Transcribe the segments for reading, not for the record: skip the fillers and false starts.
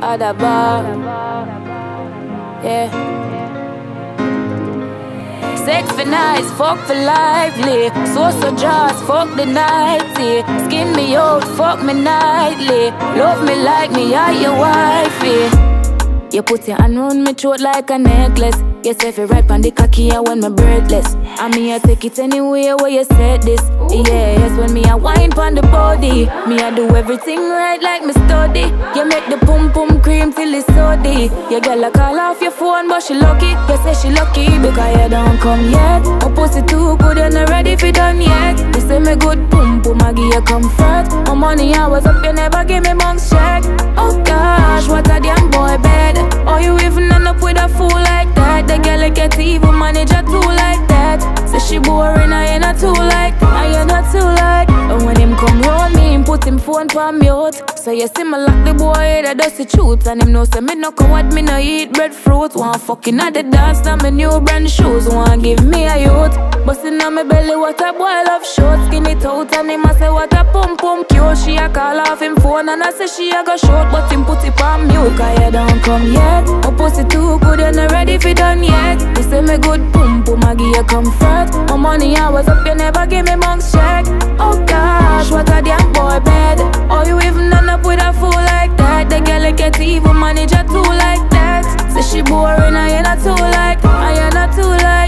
Other bar, yeah. Sex for nice, fuck for lively. So just fuck the nighty. Skin me out, fuck me nightly. Love me like me, are your wifey. You put your hand round me throat like a necklace. You say fi right on the cocky when me breathless. And me I take it anywhere where you said this. Yes, when me I wine pon the body. Me I do everything right like me study. You make the pum pum cream till it's so deep. Your girl a call off your phone but she lucky. You say she lucky because you don't come yet. My pussy too good and not ready fi done yet. You say me good pum pum, I give you comfort. My money I was up, you never give me bounce check. Oh gosh, what a damn boy bed. Oh, you even end up with a fool like that. The girl get even manager too like that. Say she boring, I ain't not too like. I ain't not too like. And when him come round me, him put him phone for mute. So you see me lock the boy that does the truth. And him know say me no coward, me no eat breadfruit. Want fucking at the dance, now me new brand shoes. Want give me a youth. Bustin' on me belly, what a boy love short. Skin it out and him a say what a pum pum cute. She a call off him phone and I say she a go short. But him put it on mute, cause you don't come yet. My pussy too good and not ready fi done yet. You say me good pum pum, I give you comfort. My money I was up, you never give me bounce check. Oh gosh, what a damn boy bed. Oh, you even end up with a fool like that. The girl get even manager too like that. Say she boring, I ain't not too like. I ain't not too like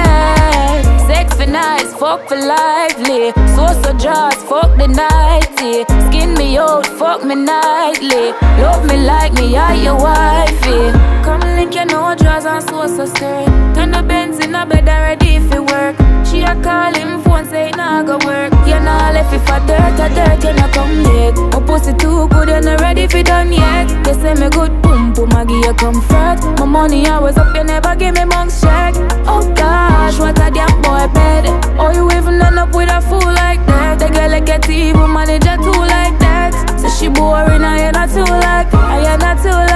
that. Sex for nice, fuck for lively. So just fuck the nighty. Skin me out, fuck me nightly. Love me like me, are your wifey. Come link your no drawers and so skirt. Turn the Benz in a bed and ready if it work. She a call him phone say it nah go work. You nah left it for dirt, you nah come yet. My pussy too good and not ready if it done yet. You say me good pum pum, I give you comfort. My money always up, you never give me bounce check. Oh gosh, what a damn boy bed. Oh, you even end up with a fool like that. The girl get even manager too like that. Say she boring, I ain't not too like. I ain't not too like.